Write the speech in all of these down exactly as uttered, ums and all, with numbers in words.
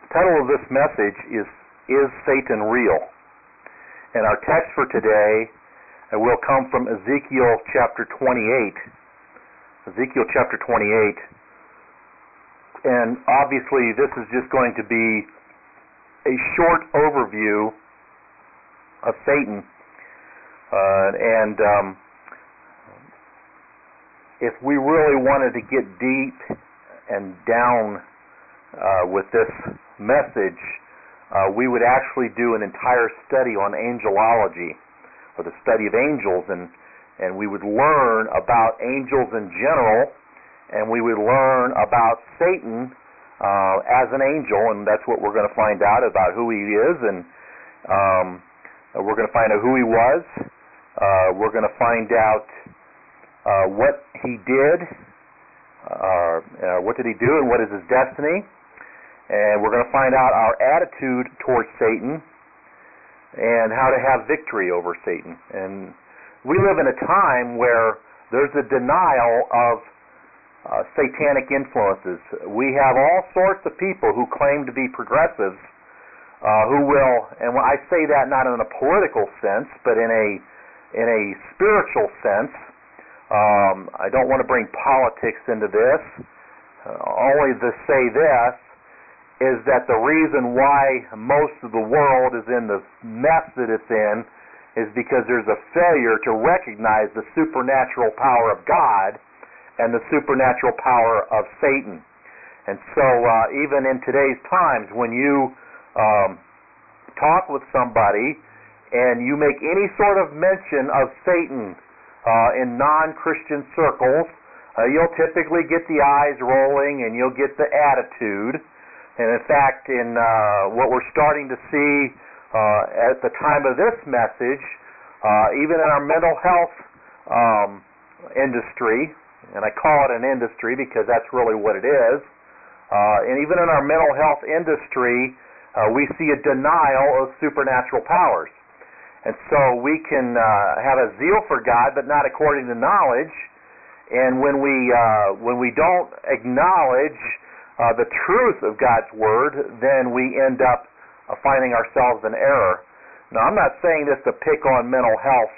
The title of this message is, Is Satan Real? And our text for today uh, will come from Ezekiel chapter twenty-eight. Ezekiel chapter twenty-eight. And obviously this is just going to be a short overview of Satan. Uh, and um, if we really wanted to get deep and down uh, with this message, uh, we would actually do an entire study on angelology, or the study of angels, and, and we would learn about angels in general, and we would learn about Satan uh, as an angel, and that's what we're going to find out about who he is, and um, we're going to find out who he was. Uh, we're going to find out uh, what he did, uh, uh, what did he do, and what is his destiny. And we're going to find out our attitude towards Satan and how to have victory over Satan. And we live in a time where there's a denial of uh, satanic influences. We have all sorts of people who claim to be progressives uh, who will, and when I say that not in a political sense, but in a in a spiritual sense. Um, I don't want to bring politics into this, uh, only to say this, is that the reason why most of the world is in the mess that it's in is because there's a failure to recognize the supernatural power of God and the supernatural power of Satan. And so uh, even in today's times, when you um, talk with somebody and you make any sort of mention of Satan uh, in non-Christian circles, uh, you'll typically get the eyes rolling and you'll get the attitude. And in fact, in uh, what we're starting to see uh, at the time of this message, uh, even in our mental health um, industry, and I call it an industry because that's really what it is, uh, and even in our mental health industry, uh, we see a denial of supernatural powers. And so we can uh, have a zeal for God, but not according to knowledge. And when we uh, when we don't acknowledge Uh, the truth of God's Word, then we end up uh, finding ourselves in error. Now, I'm not saying this to pick on mental health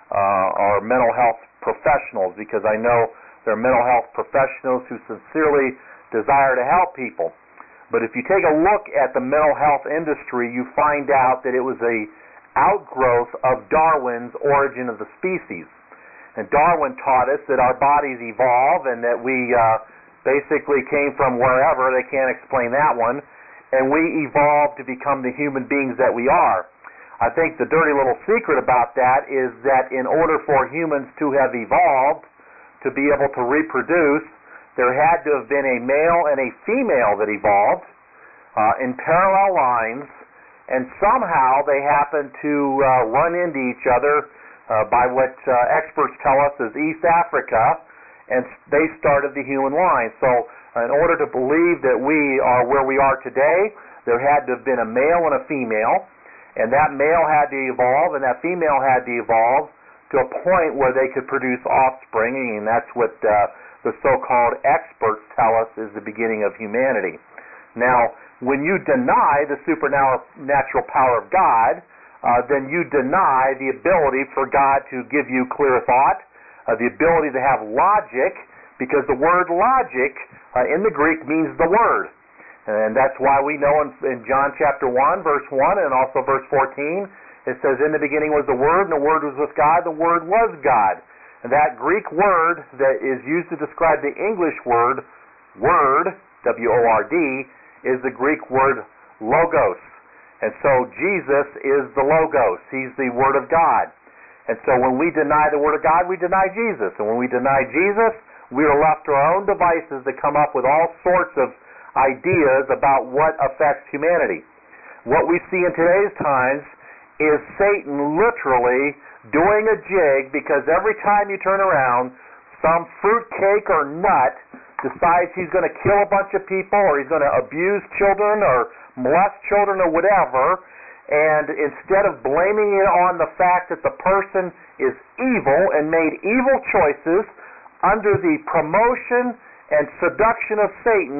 uh, or mental health professionals, because I know there are mental health professionals who sincerely desire to help people. But if you take a look at the mental health industry, you find out that it was a outgrowth of Darwin's Origin of the Species. And Darwin taught us that our bodies evolve and that we uh, basically came from wherever, they can't explain that one, and we evolved to become the human beings that we are. I think the dirty little secret about that is that in order for humans to have evolved to be able to reproduce, there had to have been a male and a female that evolved uh, in parallel lines, and somehow they happened to uh, run into each other uh, by what uh, experts tell us is East Africa, and they started the human line. So in order to believe that we are where we are today, there had to have been a male and a female, and that male had to evolve, and that female had to evolve to a point where they could produce offspring, and that's what uh, the so-called experts tell us is the beginning of humanity. Now, when you deny the supernatural power of God, uh, then you deny the ability for God to give you clear thought, Uh, the ability to have logic, because the word logic uh, in the Greek means the Word. And that's why we know in, in John chapter one, verse one, and also verse fourteen, it says, in the beginning was the Word, and the Word was with God, the Word was God. And that Greek word that is used to describe the English word, word, W O R D, is the Greek word logos. And so Jesus is the logos. He's the Word of God. And so when we deny the Word of God, we deny Jesus. And when we deny Jesus, we are left to our own devices to come up with all sorts of ideas about what affects humanity. What we see in today's times is Satan literally doing a jig, because every time you turn around, some fruitcake or nut decides he's going to kill a bunch of people, or he's going to abuse children or molest children or whatever. And instead of blaming it on the fact that the person is evil and made evil choices under the promotion and seduction of Satan,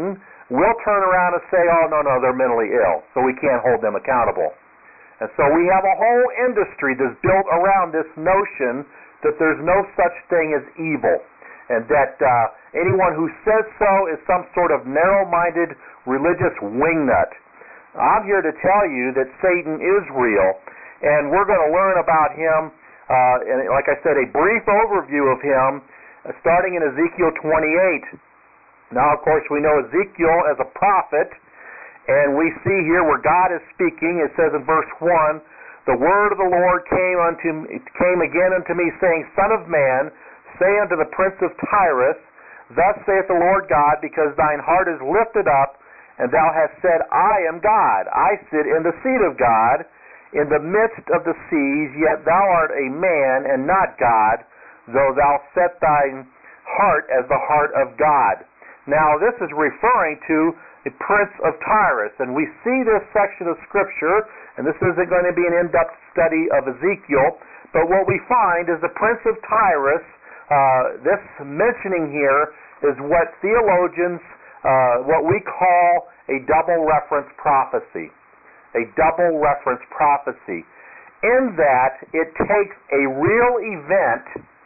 we'll turn around and say, oh, no, no, they're mentally ill, so we can't hold them accountable. And so we have a whole industry that's built around this notion that there's no such thing as evil, and that uh, anyone who says so is some sort of narrow-minded religious wingnut. I'm here to tell you that Satan is real, and we're going to learn about him, uh, and like I said, a brief overview of him, uh, starting in Ezekiel twenty-eight. Now, of course, we know Ezekiel as a prophet, and we see here where God is speaking. It says in verse one, the word of the Lord came unto came again unto me, saying, Son of man, say unto the prince of Tyrus, Thus saith the Lord God, because thine heart is lifted up, and thou hast said, I am God. I sit in the seat of God, in the midst of the seas, yet thou art a man, and not God, though thou set thine heart as the heart of God. Now, this is referring to the prince of Tyrus, and we see this section of Scripture, and this isn't going to be an in-depth study of Ezekiel, but what we find is the prince of Tyrus, uh, this mentioning here is what theologians, uh, what we call a double reference prophecy. A double reference prophecy. In that it takes a real event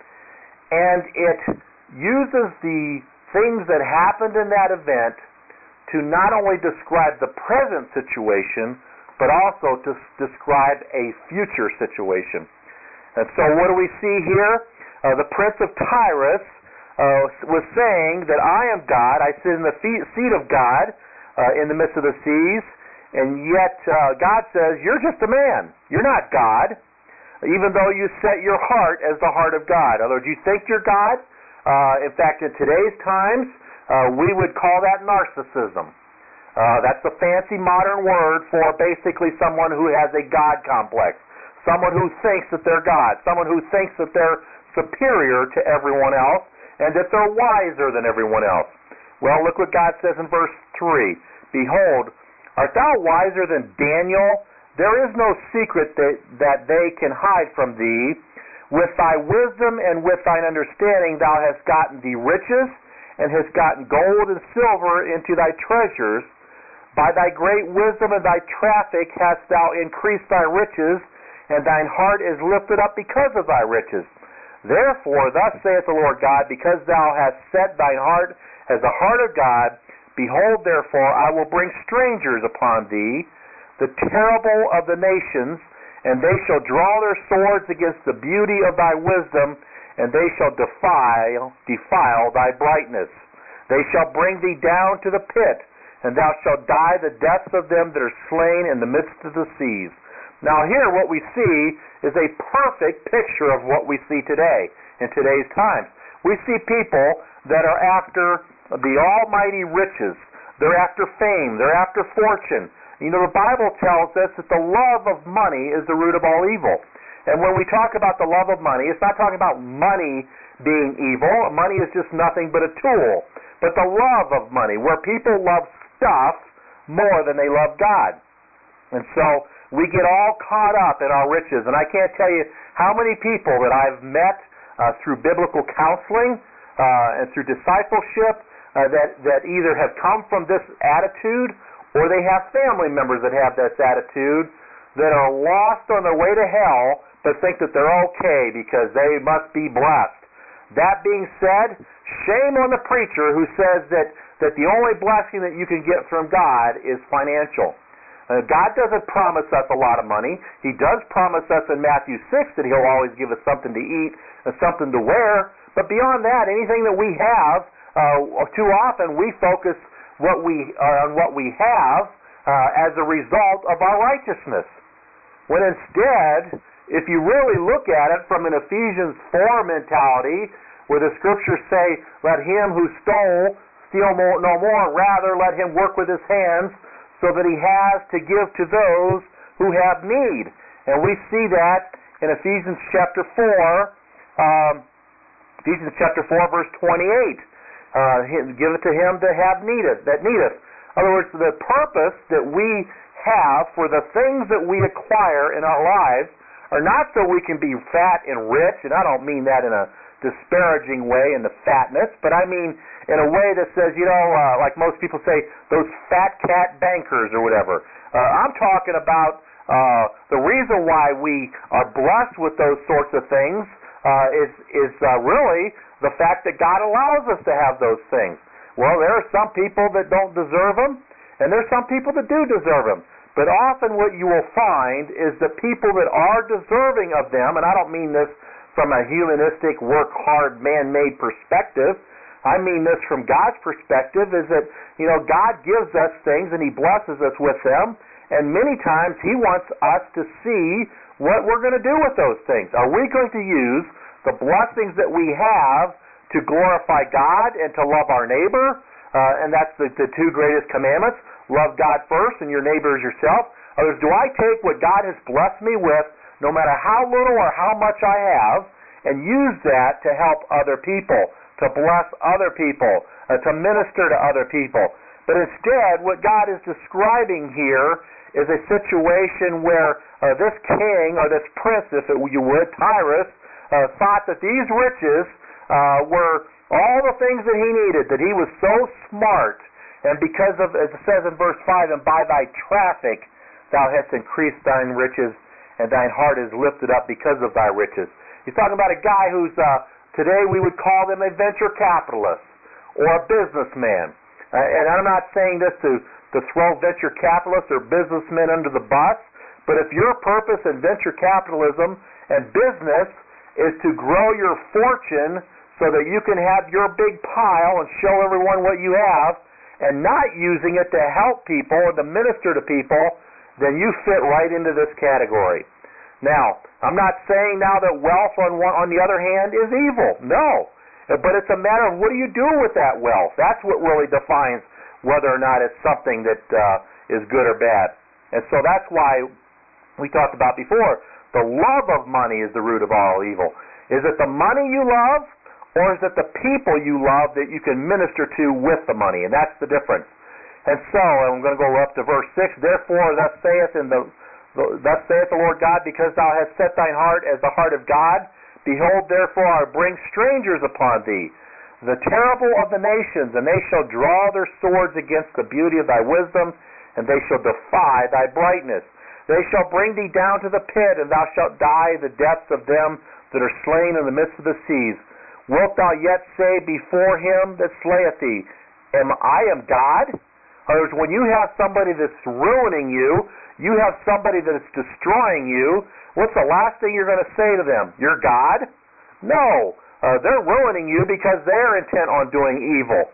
and it uses the things that happened in that event to not only describe the present situation, but also to describe a future situation. And so what do we see here? Uh, the prince of Tyrus uh, was saying that I am God, I sit in the seat of God uh, in the midst of the seas, and yet uh, God says, you're just a man. You're not God, even though you set your heart as the heart of God. In other words, you think you're God. Uh, in fact, in today's times, uh, we would call that narcissism. Uh, that's a fancy modern word for basically someone who has a God complex. Someone who thinks that they're God. Someone who thinks that they're superior to everyone else and that they're wiser than everyone else. Well, look what God says in verse three. Behold, art thou wiser than Daniel? There is no secret that, that they can hide from thee. With thy wisdom and with thine understanding thou hast gotten thee riches, and hast gotten gold and silver into thy treasures. By thy great wisdom and thy traffic hast thou increased thy riches, and thine heart is lifted up because of thy riches. Therefore, thus saith the Lord God, because thou hast set thine heart as the heart of God, behold, therefore, I will bring strangers upon thee, the terrible of the nations, and they shall draw their swords against the beauty of thy wisdom, and they shall defile, defile thy brightness. They shall bring thee down to the pit, and thou shalt die the deaths of them that are slain in the midst of the seas. Now here what we see is a perfect picture of what we see today, in today's times. We see people that are after the almighty riches. They're after fame. They're after fortune. You know, the Bible tells us that the love of money is the root of all evil. And when we talk about the love of money, it's not talking about money being evil. Money is just nothing but a tool. But the love of money, where people love stuff more than they love God. And so we get all caught up in our riches. And I can't tell you how many people that I've met uh, through biblical counseling uh, and through discipleship uh, that, that either have come from this attitude or they have family members that have this attitude that are lost on their way to hell but think that they're okay because they must be blessed. That being said, shame on the preacher who says that, that the only blessing that you can get from God is financial. Uh, God doesn't promise us a lot of money. He does promise us in Matthew six that He'll always give us something to eat and something to wear. But beyond that, anything that we have, uh, too often we focus what we uh, on what we have uh, as a result of our righteousness. When instead, if you really look at it from an Ephesians four mentality, where the scriptures say, let him who stole steal more, no more, rather let him work with his hands so that he has to give to those who have need. And we see that in Ephesians chapter four, um, Ephesians chapter four, verse twenty-eight. Uh, give it to him that have needeth, that needeth. In other words, the purpose that we have for the things that we acquire in our lives are not so we can be fat and rich, and I don't mean that in a disparaging way in the fatness, but I mean in a way that says, you know, uh, like most people say, those fat cat bankers or whatever. Uh, I'm talking about uh, the reason why we are blessed with those sorts of things uh, is, is uh, really the fact that God allows us to have those things. Well, there are some people that don't deserve them, and there's some people that do deserve them. But often what you will find is that people that are deserving of them, and I don't mean this from a humanistic, work-hard, man-made perspective, I mean this from God's perspective, is that, you know, God gives us things and He blesses us with them, and many times He wants us to see what we're going to do with those things. Are we going to use the blessings that we have to glorify God and to love our neighbor? Uh, and that's the, the two greatest commandments. Love God first and your neighbor as yourself. Or do I take what God has blessed me with, no matter how little or how much I have, and use that to help other people, to bless other people, uh, to minister to other people? But instead, what God is describing here is a situation where uh, this king, or this prince, if it, you would, Tyrus, uh, thought that these riches uh, were all the things that he needed, that he was so smart. And because of, as it says in verse five, and by thy traffic thou hast increased thine riches, and thine heart is lifted up because of thy riches. He's talking about a guy who's, uh, today we would call them a venture capitalist, or a businessman. Uh, and I'm not saying this to, to throw venture capitalists or businessmen under the bus, but if your purpose in venture capitalism and business is to grow your fortune so that you can have your big pile and show everyone what you have, and not using it to help people or to minister to people, then you fit right into this category. Now, I'm not saying now that wealth on one, on the other hand is evil. No. But it's a matter of what do you do with that wealth. That's what really defines whether or not it's something that uh, is good or bad. And so that's why we talked about before, the love of money is the root of all evil. Is it the money you love, or is it the people you love that you can minister to with the money? And that's the difference. And so, I'm going to go up to verse six. Therefore, thus saith in the, the thus saith the Lord God, because thou hast set thine heart as the heart of God, behold, therefore I bring strangers upon thee, the terrible of the nations, and they shall draw their swords against the beauty of thy wisdom, and they shall defy thy brightness. They shall bring thee down to the pit, and thou shalt die the deaths of them that are slain in the midst of the seas. Wilt thou yet say before him that slayeth thee, Am I am God? In other words, when you have somebody that's ruining you, you have somebody that's destroying you, what's the last thing you're going to say to them? You're God? No. Uh, they're ruining you because they're intent on doing evil.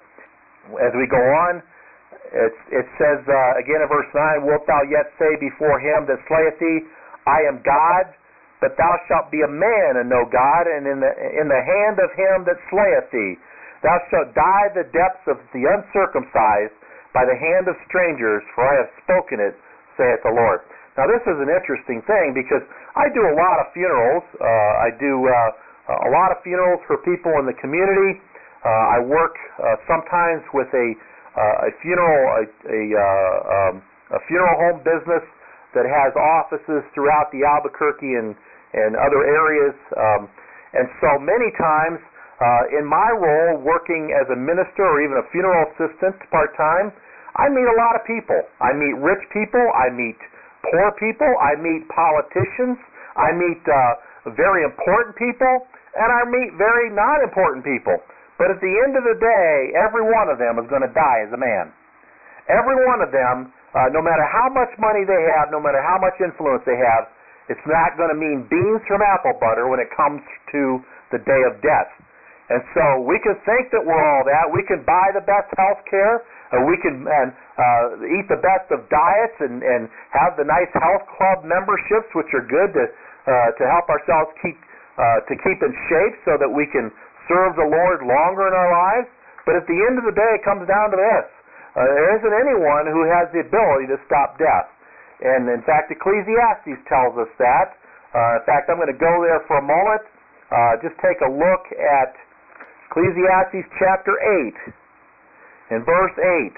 As we go on, it, it says uh, again in verse nine, Wilt thou yet say before him that slayeth thee, I am God? But thou shalt be a man and no God, and in the in the hand of him that slayeth thee. Thou shalt die the depths of the uncircumcised by the hand of strangers, for I have spoken it, saith the Lord. Now this is an interesting thing, because I do a lot of funerals. Uh, I do uh, a lot of funerals for people in the community. Uh, I work uh, sometimes with a uh, a funeral a, a, uh, um, a funeral home business that has offices throughout the Albuquerque and and other areas. Um, and so many times uh, in my role working as a minister or even a funeral assistant part-time, I meet a lot of people. I meet rich people. I meet poor people. I meet politicians. I meet uh, very important people. And I meet very not important people. But at the end of the day, every one of them is going to die as a man. Every one of them, uh, no matter how much money they have, no matter how much influence they have, it's not going to mean beans from apple butter when it comes to the day of death. And so we can think that we're all that. We can buy the best health care. Uh, we can and, uh, eat the best of diets and, and have the nice health club memberships, which are good to uh, to help ourselves keep uh, to keep in shape so that we can serve the Lord longer in our lives. But at the end of the day, it comes down to this. Uh, there isn't anyone who has the ability to stop death. And in fact, Ecclesiastes tells us that. Uh, in fact, I'm going to go there for a moment. Uh, just take a look at Ecclesiastes chapter eight. In verse eight.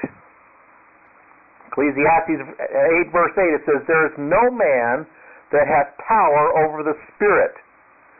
Ecclesiastes eight verse eight, it says, There is no man that hath power over the Spirit,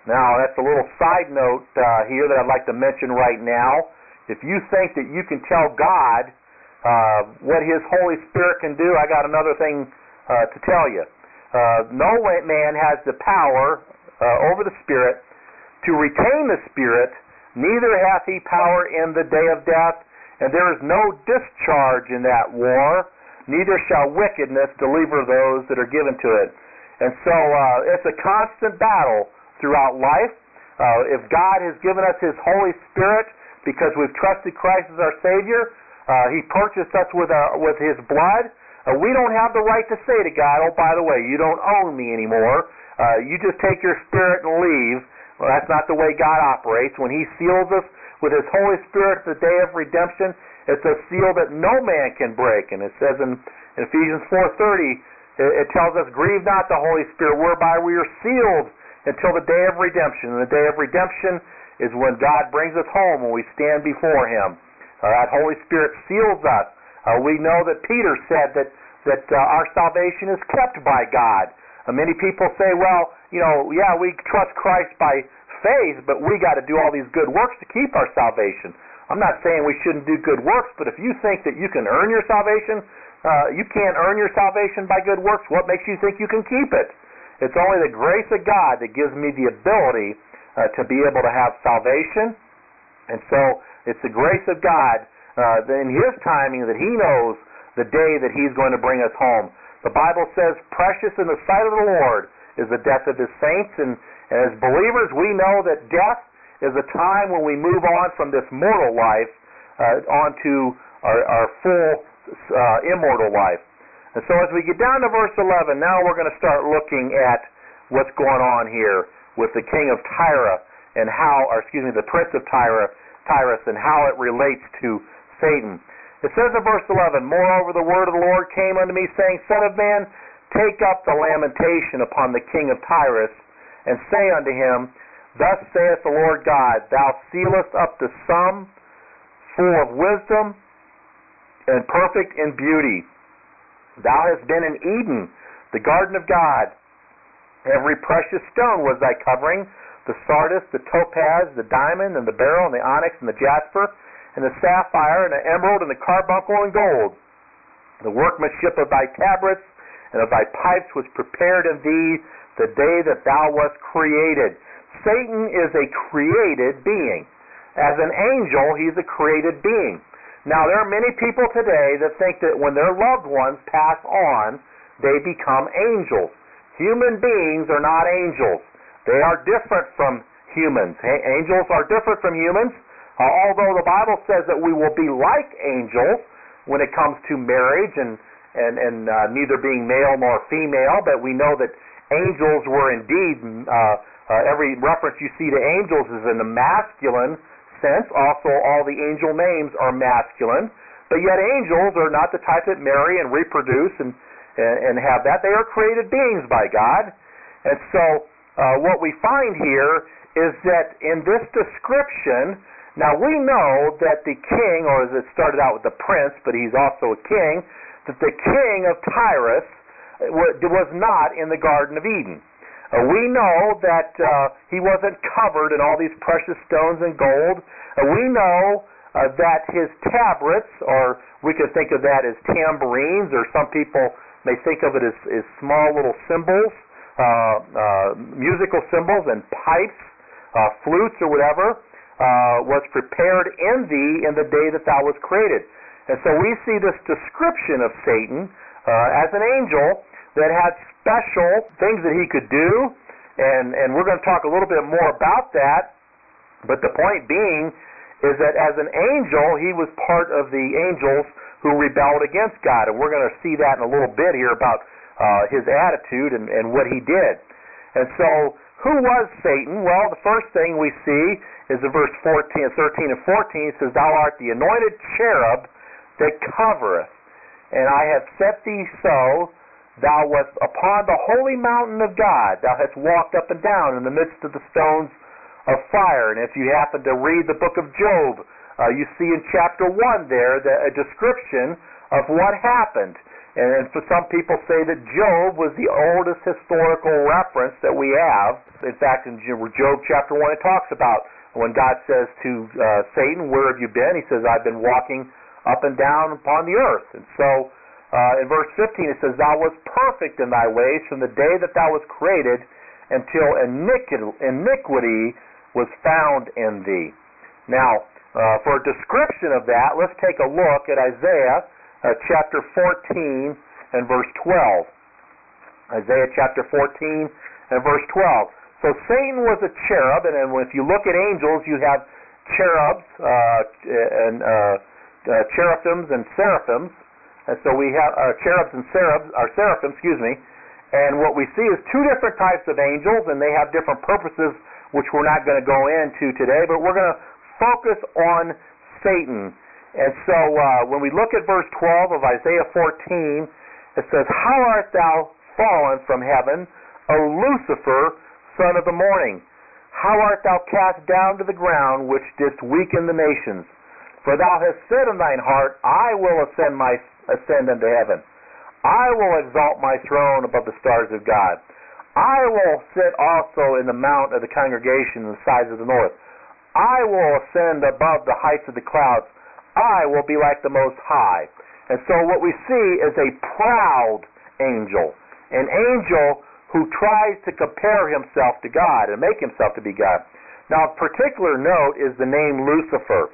Now, that's a little side note uh, here that I'd like to mention right now. If you think that you can tell God uh, what His Holy Spirit can do, I got another thing uh, to tell you. Uh, no man has the power uh, over the Spirit to retain the Spirit, neither hath he power in the day of death, and there is no discharge in that war, neither shall wickedness deliver those that are given to it. And so uh, it's a constant battle throughout life. Uh, if God has given us His Holy Spirit because we've trusted Christ as our Savior, uh, He purchased us with, our, with His blood, uh, we don't have the right to say to God, oh, by the way, you don't own me anymore. Uh, you just take your Spirit and leave. Well, that's not the way God operates. When He seals us with His Holy Spirit at the day of redemption, it's a seal that no man can break. And it says in, in Ephesians four thirty, it, it tells us, grieve not the Holy Spirit, whereby we are sealed until the day of redemption. And the day of redemption is when God brings us home, when we stand before Him. Uh, that Holy Spirit seals us. Uh, we know that Peter said that, that uh, our salvation is kept by God. Uh, many people say, well, you know, yeah, we trust Christ by faith, but we got to do all these good works to keep our salvation. I'm not saying we shouldn't do good works, but if you think that you can earn your salvation, uh, you can't earn your salvation by good works. What makes you think you can keep it? It's only the grace of God that gives me the ability uh, to be able to have salvation. And so it's the grace of God uh, in His timing that He knows the day that He's going to bring us home. The Bible says, precious in the sight of the Lord is the death of His saints. And, and as believers, we know that death is a time when we move on from this mortal life uh, onto our, our full uh, immortal life. And so as we get down to verse eleven, now we're going to start looking at what's going on here with the king of Tyre and how, or excuse me, the prince of Tyre, Tyrus, and how it relates to Satan. It says in verse eleven, moreover the word of the Lord came unto me, saying, Son of man, take up the lamentation upon the king of Tyrus, and say unto him, Thus saith the Lord God, Thou sealest up the sum, full of wisdom, and perfect in beauty. Thou hast been in Eden, the garden of God. Every precious stone was thy covering, the sardius, the topaz, the diamond, and the beryl, and the onyx, and the jasper, and the sapphire, and the emerald, and the carbuncle, and gold. The workmanship of thy tabrets and of thy pipes was prepared in thee the day that thou wast created. Satan is a created being. As an angel, he's a created being. Now, there are many people today that think that when their loved ones pass on, they become angels. Human beings are not angels. They are different from humans. Angels are different from humans. Uh, although the Bible says that we will be like angels when it comes to marriage and, and, and uh, neither being male nor female, but we know that angels were indeed, uh, uh, every reference you see to angels is in the masculine sense. Also, all the angel names are masculine, but yet angels are not the type that marry and reproduce and, and, and have that. They are created beings by God. And so uh, what we find here is that in this description, now we know that the king, or as it started out with the prince, but he's also a king, that the king of Tyrus was not in the Garden of Eden. Uh, we know that uh, he wasn't covered in all these precious stones and gold. Uh, we know uh, that his tabrets, or we could think of that as tambourines, or some people may think of it as, as small little cymbals, uh, uh, musical cymbals and pipes, uh, flutes or whatever, uh, was prepared in thee in the day that thou was created. And so we see this description of Satan uh, as an angel that had special things that he could do, and, and we're going to talk a little bit more about that, but the point being is that as an angel, he was part of the angels who rebelled against God, and we're going to see that in a little bit here about uh, his attitude and, and what he did. And so, who was Satan? Well, the first thing we see is in verse fourteen, thirteen and fourteen, it says, Thou art the anointed cherub that covereth, and I have set thee so. Thou wast upon the holy mountain of God. Thou hast walked up and down in the midst of the stones of fire. And if you happen to read the book of Job, uh, you see in chapter one there the, a description of what happened. And for some people say that Job was the oldest historical reference that we have. In fact, in Job chapter one, it talks about when God says to uh, Satan, "Where have you been?" He says, "I've been walking up and down upon the earth." And so uh, in verse fifteen, it says, "Thou wast perfect in thy ways from the day that thou wast created until iniquity was found in thee." Now, uh, for a description of that, let's take a look at Isaiah Uh, chapter fourteen and verse twelve. Isaiah chapter fourteen and verse twelve. So Satan was a cherub, and then if you look at angels, you have cherubs uh, and uh, uh, cherubims and seraphims. And so we have uh, cherubs and seraphims, or seraphim, excuse me. And what we see is two different types of angels, and they have different purposes, which we're not going to go into today. But we're going to focus on Satan. And so uh, when we look at verse twelve of Isaiah fourteen, it says, "How art thou fallen from heaven, O Lucifer, son of the morning? How art thou cast down to the ground, which didst weaken the nations? For thou hast said in thine heart, I will ascend, my, ascend unto heaven. I will exalt my throne above the stars of God. I will sit also in the mount of the congregation in the sides of the north. I will ascend above the heights of the clouds. I will be like the Most High." And so what we see is a proud angel, an angel who tries to compare himself to God and make himself to be God. Now, of particular note is the name Lucifer.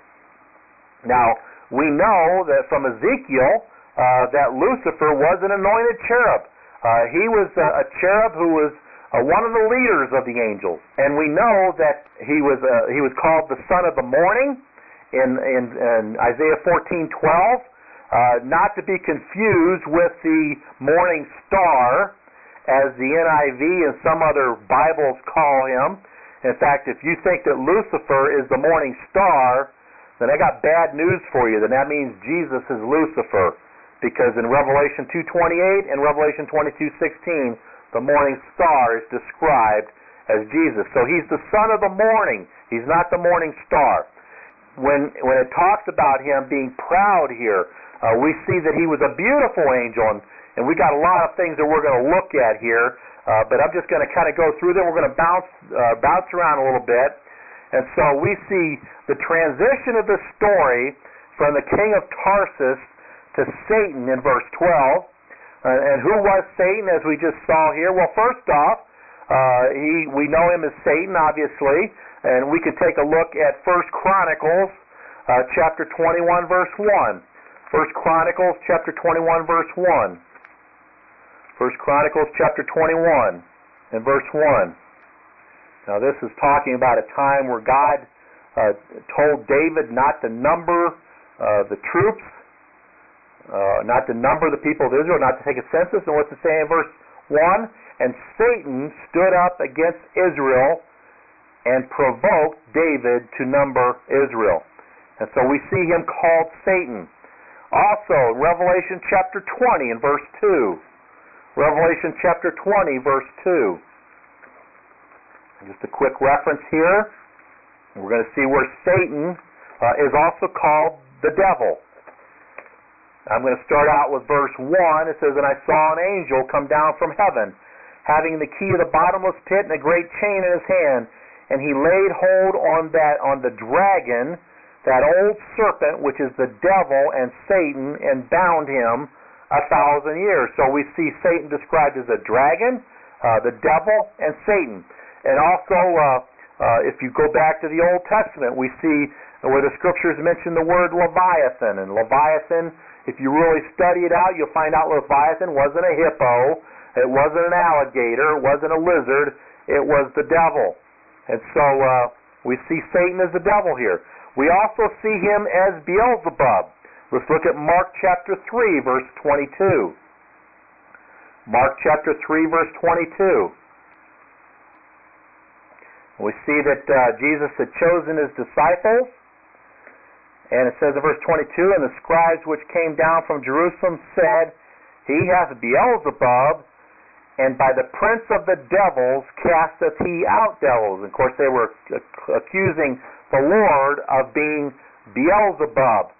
Now, we know that from Ezekiel uh, that Lucifer was an anointed cherub. Uh, he was a, a cherub who was uh, one of the leaders of the angels. And we know that he was uh, he was called the son of the morning. In, in, in Isaiah fourteen twelve, uh, not to be confused with the morning star, as the N I V and some other Bibles call him. In fact, if you think that Lucifer is the morning star, then I got bad news for you. Then that means Jesus is Lucifer, because in Revelation two twenty-eight and Revelation twenty-two sixteen, the morning star is described as Jesus. So he's the son of the morning. He's not the morning star. When when it talks about him being proud here, uh, we see that he was a beautiful angel, and, and we got a lot of things that we're going to look at here, uh, but I'm just going to kind of go through them. We're going to bounce uh, bounce around a little bit. And so we see the transition of the story from the king of Tarsus to Satan in verse twelve. Uh, and who was Satan, as we just saw here? Well, first off, uh, he we know him as Satan, obviously. And we could take a look at First Chronicles uh, chapter twenty-one, verse one. First Chronicles chapter twenty-one, verse one. First Chronicles chapter twenty-one and verse one. Now this is talking about a time where God uh, told David not to number uh, the troops, uh, not to number the people of Israel, not to take a census. And what's it say in verse one? "And Satan stood up against Israel and provoked David to number Israel." And so we see him called Satan. Also, Revelation chapter twenty and verse two. Revelation chapter twenty, verse two. Just a quick reference here. We're going to see where Satan uh, is also called the devil. I'm going to start out with verse one. It says, "And I saw an angel come down from heaven, having the key of the bottomless pit and a great chain in his hand. And he laid hold on that on the dragon, that old serpent, which is the devil and Satan, and bound him a thousand years." So we see Satan described as a dragon, uh, the devil, and Satan. And also, uh, uh, if you go back to the Old Testament, we see where the Scriptures mention the word Leviathan. And Leviathan, if you really study it out, you'll find out Leviathan wasn't a hippo, it wasn't an alligator, it wasn't a lizard, it was the devil. And so uh, we see Satan as the devil here. We also see him as Beelzebub. Let's look at Mark chapter three, verse twenty-two. Mark chapter three, verse twenty-two. We see that uh, Jesus had chosen his disciples. And it says in verse twenty-two, "And the scribes which came down from Jerusalem said, He hath Beelzebub, and by the prince of the devils casteth he out devils." And of course, they were accusing the Lord of being Beelzebub.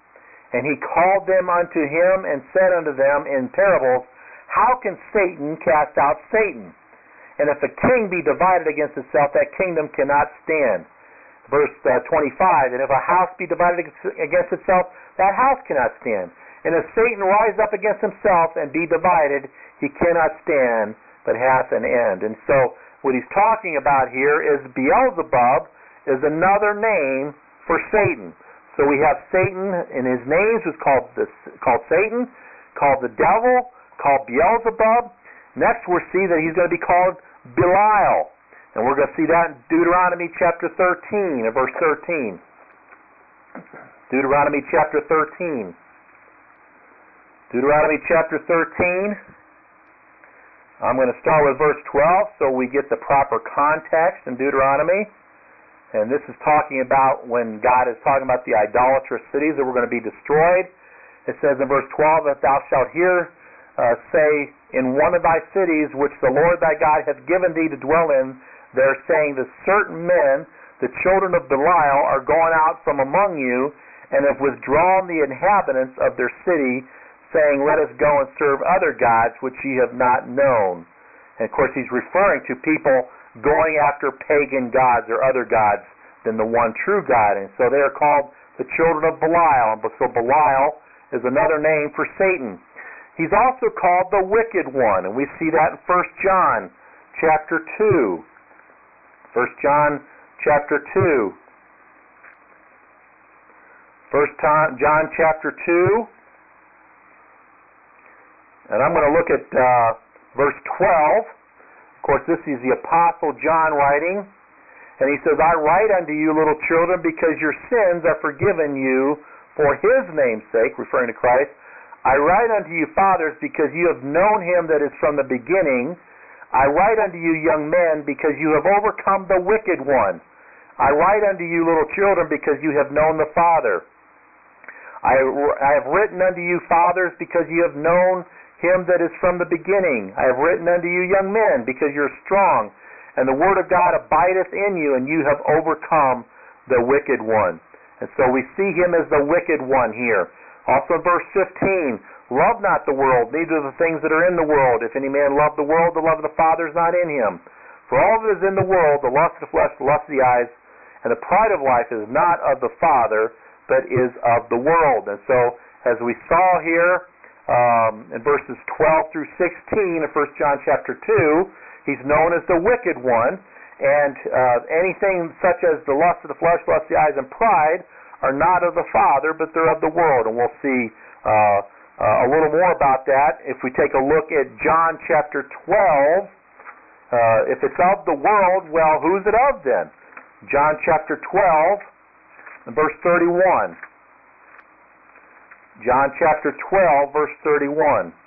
And he called them unto him and said unto them in parables, How can Satan cast out Satan? And if a king be divided against itself, that kingdom cannot stand. Verse uh, twenty-five, And if a house be divided against itself, that house cannot stand. And if Satan rise up against himself and be divided, he cannot stand, but hath an end. And so what he's talking about here is Beelzebub is another name for Satan. So we have Satan, and his name is called this, called Satan, called the devil, called Beelzebub. Next we'll see that he's going to be called Belial. And we're going to see that in Deuteronomy chapter thirteen, verse thirteen. Deuteronomy chapter thirteen. Deuteronomy chapter thirteen. I'm going to start with verse twelve so we get the proper context in Deuteronomy. And this is talking about when God is talking about the idolatrous cities that were going to be destroyed. It says in verse twelve, That thou shalt hear uh, say, In one of thy cities which the Lord thy God hath given thee to dwell in, they're saying that certain men, the children of Belial, are going out from among you, and have withdrawn the inhabitants of their city, saying, Let us go and serve other gods which ye have not known. And of course he's referring to people going after pagan gods or other gods than the one true God. And so they are called the children of Belial. So Belial is another name for Satan. He's also called the wicked one, and we see that in First John chapter two. First John chapter two. First John chapter two. And I'm going to look at uh, verse twelve. Of course, this is the Apostle John writing. And he says, I write unto you, little children, because your sins are forgiven you for his name's sake, referring to Christ. I write unto you, fathers, because you have known him that is from the beginning. I write unto you, young men, because you have overcome the wicked one. I write unto you, little children, because you have known the Father. I, I have written unto you, fathers, because you have known him that is from the beginning. I have written unto you, young men, because you are strong, and the word of God abideth in you, and you have overcome the wicked one. And so we see him as the wicked one here. Also in verse fifteen, love not the world, neither the things that are in the world. If any man love the world, the love of the Father is not in him. For all that is in the world, the lust of the flesh, the lust of the eyes, and the pride of life is not of the Father, but is of the world. And so, as we saw here, Um, in verses twelve through sixteen of First John chapter two, he's known as the wicked one, and uh, anything such as the lust of the flesh, lust of the eyes, and pride are not of the Father, but they're of the world. And we'll see uh, uh, a little more about that if we take a look at John chapter twelve. Uh, if it's of the world, well, who's it of then? John chapter twelve, and verse thirty-one. John chapter twelve, verse thirty-one.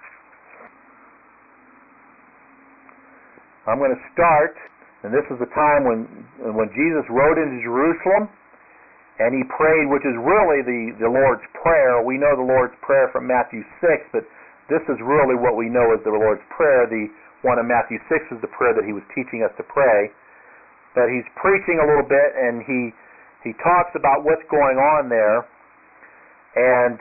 I'm going to start, and this is the time when when Jesus rode into Jerusalem, and he prayed, which is really the, the Lord's Prayer. We know the Lord's Prayer from Matthew six, but this is really what we know as the Lord's Prayer. The one in Matthew six is the prayer that he was teaching us to pray. But he's preaching a little bit, and he he talks about what's going on there. And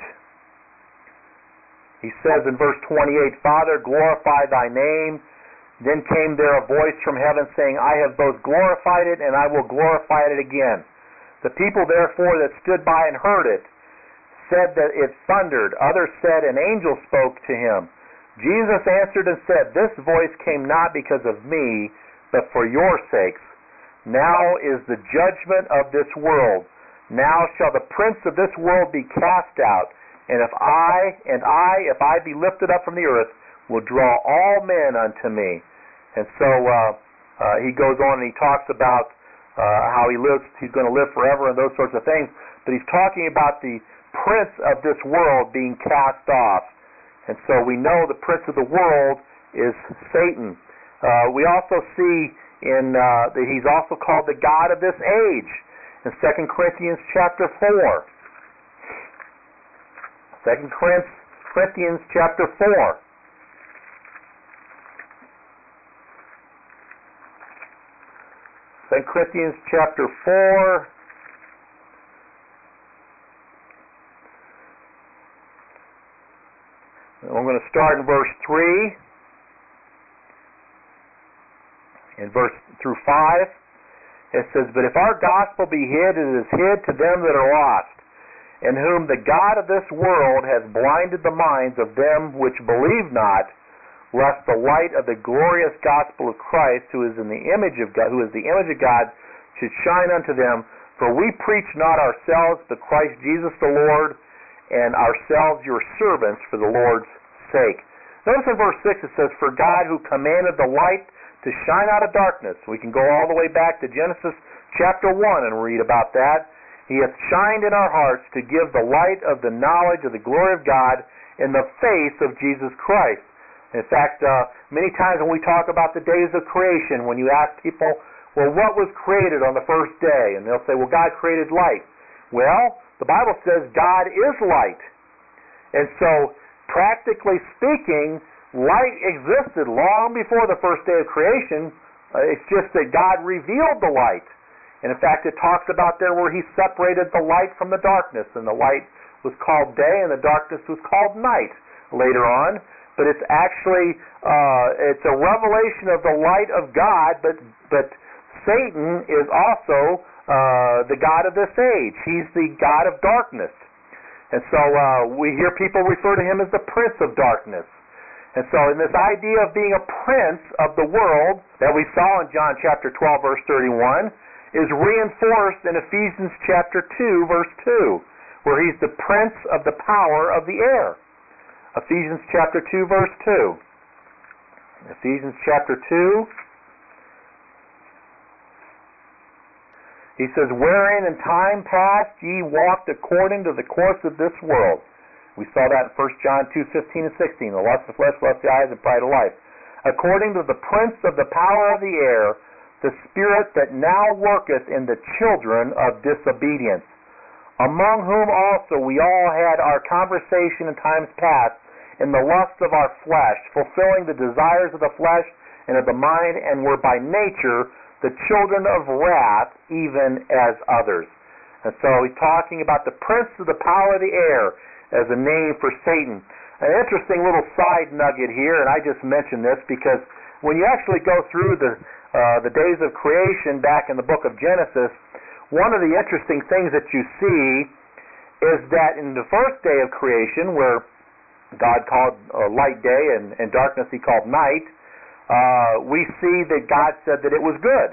he says in verse twenty-eight, Father, glorify thy name. Then came there a voice from heaven saying, I have both glorified it, and I will glorify it again. The people therefore that stood by and heard it said that it thundered. Others said, an angel spoke to him. Jesus answered and said, This voice came not because of me, but for your sakes. Now is the judgment of this world. Now shall the prince of this world be cast out. And if I, and I, if I be lifted up from the earth, will draw all men unto me. And so uh, uh, he goes on and he talks about uh, how he lives, he's going to live forever and those sorts of things. But he's talking about the prince of this world being cast off. And so we know the prince of the world is Satan. Uh, we also see in uh, that he's also called the god of this age in Second Corinthians chapter four. Second Corinthians chapter four. Second Corinthians chapter four. I'm going to start in verse three. In verse through five, it says, "But if our gospel be hid, it is hid to them that are lost, in whom the God of this world has blinded the minds of them which believe not, lest the light of the glorious gospel of Christ, who is in the image of God, who is the image of God, should shine unto them. For we preach not ourselves, but Christ Jesus the Lord, and ourselves your servants for the Lord's sake." Notice in verse six it says, "For God who commanded the light to shine out of darkness." We can go all the way back to Genesis chapter one and read about that. "He hath shined in our hearts to give the light of the knowledge of the glory of God in the face of Jesus Christ." In fact, uh, many times when we talk about the days of creation, when you ask people, well, what was created on the first day? And they'll say, well, God created light. Well, the Bible says God is light. And so, practically speaking, light existed long before the first day of creation. Uh, it's just that God revealed the light. And in fact, it talks about there where He separated the light from the darkness, and the light was called day, and the darkness was called night later on. But it's actually uh, it's a revelation of the light of God. But but Satan is also uh, the god of this age. He's the god of darkness, and so uh, we hear people refer to him as the prince of darkness. And so in this idea of being a prince of the world that we saw in John chapter twelve, verse thirty-one, is reinforced in Ephesians chapter two, verse two, where he's the prince of the power of the air. Ephesians chapter two, verse two. Ephesians chapter two. He says, "Wherein in time past ye walked according to the course of this world." We saw that in First John two, fifteen and sixteen. "The lust of the flesh, lust of the eyes, and pride of life. According to the prince of the power of the air, the spirit that now worketh in the children of disobedience, among whom also we all had our conversation in times past, in the lust of our flesh, fulfilling the desires of the flesh and of the mind, and were by nature the children of wrath, even as others." And so he's talking about the prince of the power of the air as a name for Satan. An interesting little side nugget here, and I just mention this because when you actually go through the uh, the days of creation back in the book of Genesis, one of the interesting things that you see is that in the first day of creation, where God called uh, light day and, and darkness He called night, uh, we see that God said that it was good.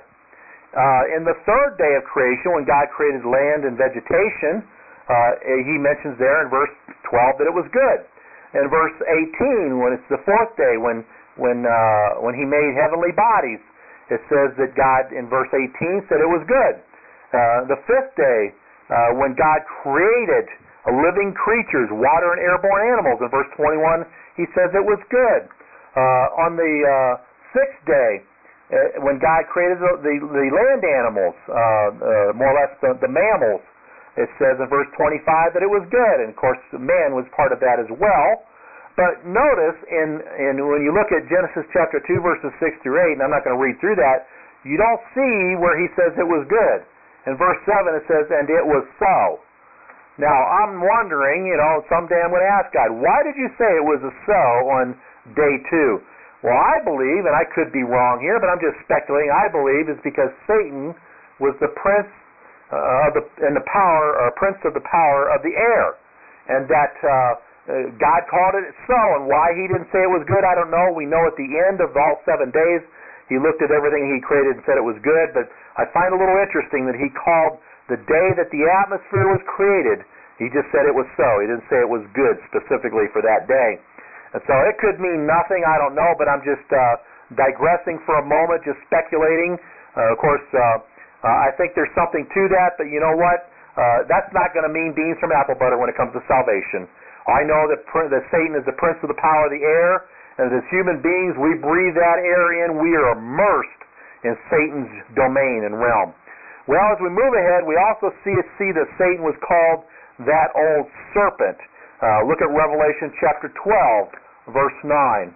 Uh, in the third day of creation, when God created land and vegetation, uh, He mentions there in verse twelve that it was good. In verse eighteen, when it's the fourth day, when when uh, when He made heavenly bodies, it says that God, in verse eighteen, said it was good. Uh, the fifth day, uh, when God created living creatures, water and airborne animals, in verse twenty-one, He says it was good. Uh, on the uh, sixth day, uh, when God created the, the, the land animals, uh, uh, more or less the, the mammals, it says in verse twenty-five that it was good. And of course, man was part of that as well. But notice, in, in when you look at Genesis chapter two, verses six through eight, and I'm not going to read through that, you don't see where He says it was good. In verse seven it says, "And it was so." Now, I'm wondering, you know, someday I'm going to ask God, why did you say it was a so on day two? Well, I believe, and I could be wrong here, but I'm just speculating, I believe it's because Satan was the prince uh, of the, and the power, or prince of the power of the air. And that uh, uh, God called it so, and why He didn't say it was good, I don't know. We know at the end of all seven days, He looked at everything He created and said it was good, but I find it a little interesting that He called the day that the atmosphere was created, He just said it was so. He didn't say it was good specifically for that day. And so it could mean nothing, I don't know, but I'm just uh, digressing for a moment, just speculating. Uh, of course, uh, uh, I think there's something to that, but you know what? Uh, that's not going to mean beans from apple butter when it comes to salvation. I know that, pr- that Satan is the prince of the power of the air, and as human beings, we breathe that air in. We are immersed in Satan's domain and realm. Well, as we move ahead, we also see, see that Satan was called that old serpent. Uh, look at Revelation chapter twelve, verse nine.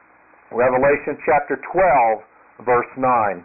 Revelation chapter twelve, verse nine.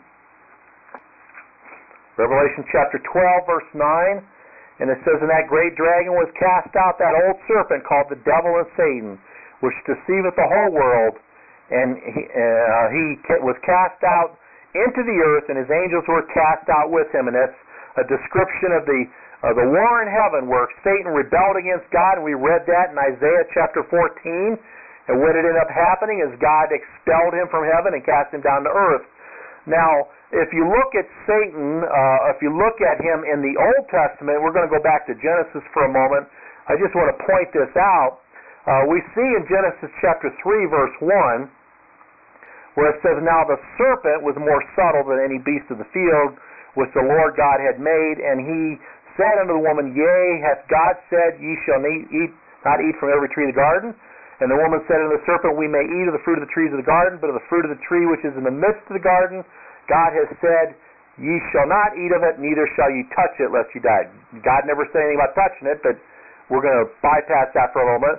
Revelation chapter twelve, verse nine, and it says, "And that great dragon was cast out, that old serpent called the devil and Satan, which deceiveth the whole world. And he, uh, he was cast out into the earth, and his angels were cast out with him. And that's a description of the uh, the war in heaven where Satan rebelled against God, and we read that in Isaiah chapter fourteen. And what ended up happening is God expelled him from heaven and cast him down to earth. Now, if you look at Satan, uh, if you look at him in the Old Testament, we're going to go back to Genesis for a moment. I just want to point this out. Uh, we see in Genesis chapter three, verse one, where it says, Now the serpent was more subtle than any beast of the field which the Lord God had made, and he said unto the woman, Yea, hath God said, Ye shall eat, eat, not eat from every tree of the garden? And the woman said unto the serpent, We may eat of the fruit of the trees of the garden, but of the fruit of the tree which is in the midst of the garden, God has said, Ye shall not eat of it, neither shall ye touch it, lest ye die. God never said anything about touching it, but we're going to bypass that for a moment.